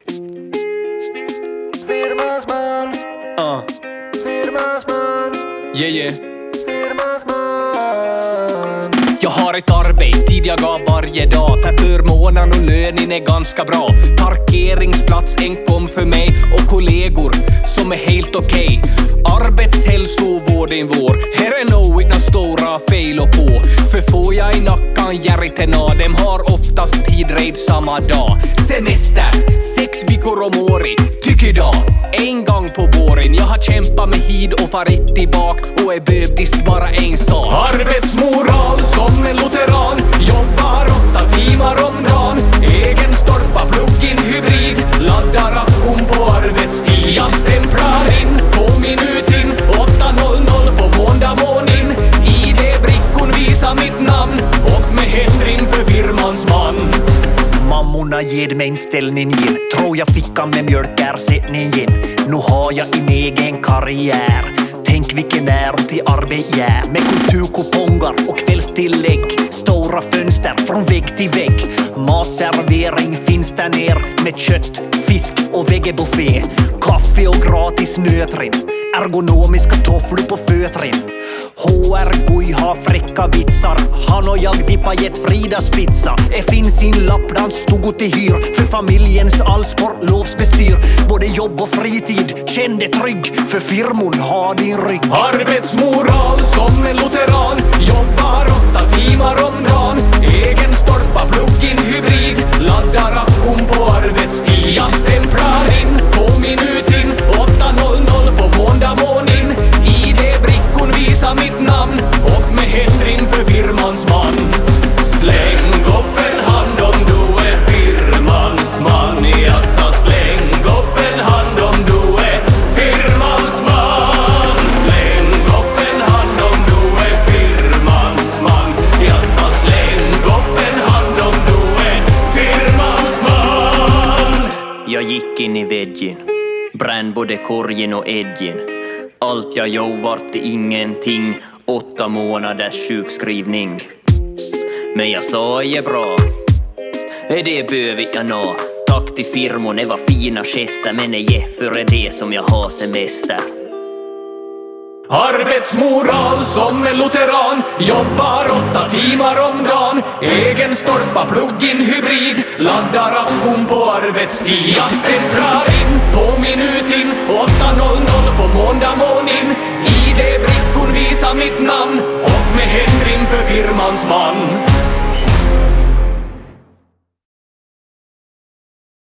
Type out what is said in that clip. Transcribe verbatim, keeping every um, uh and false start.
Firmas man, Uh, firmas man, yeah, yeah. firmas man. Jag har ett arbete, tid jag gav varje dag. Per förmånen och lönen är ganska bra. Parkeringsplats enkom för mig och kollegor som är helt okej. Arbetshälsovården vår, här är nog inga stora fel och på. För får jag i nackan järriterna, dem har oftast tid red samma dag. Semester, sex veckor om året, tycker jag. En gång på våren, jag har kämpat med hid och farit tillbaka och är behövdist bara en sak. Arbetsmoral som en lutheran, jobbar åtta timmar om dagen. Egen stolpa, plug-in hybrid, laddar akkum på arbetstid. Jag stämplar in på minutin, åtta noll noll på måndag morgon. I det brickon visar mitt namn och med händer för firmans man. Mammorna ger mig en ställning igen. Tror jag fickan med mjölkersättningen. Nu har jag en egen karriär. Tänk vilken är till arbete är. Med kulturkuponger och kvällstillägg. Stora fönster från vägg till vägg. Matservering finns där ner. Med kött, fisk och vegebuffé. Kaffe och gratis nötrin. Ergonomiska tofflor på fötrin. H R Gui har fräcka vitsar. Han och jag vippar gett Fridas pizza. Det finns in lappdans stod till hyr. För familjens allsport lovsbestyr. Både jobb och fritid, känn dig trygg. För firmon har din rygg. Arbetsmoral som en lutheran, jobbar åtta timmar om dagen. Egen stolpa, plug-in hybrid, laddar akkum på arbetstid. Jag stämplar in på minutin, åtta noll noll på måndag morgon. I det brickon visar mitt namn och med händer för firmans man. Släng upp en hand om du är firmans man. Jag sa släng upp en hand om du är firmans man. Släng upp en hand om du är firmans man. Jag sa släng upp en hand om du är firmans man. Jag gick in i väggen, brann både korgen och edgen. Allt jag gjorde vart till ingenting, åtta månaders sjukskrivning. Men jag sa jag är bra, det behöver jag nå. Tack till firmon, det var fina gester. Men det är för det som jag har semester. Arbetsmoral som en lutheran, jobbar åtta timmar om dagen. Egen stolpa, plug-in hybrid, laddar akkum på arbetstid. Jag stämplar in på minutin, åtta noll noll på måndag morgon.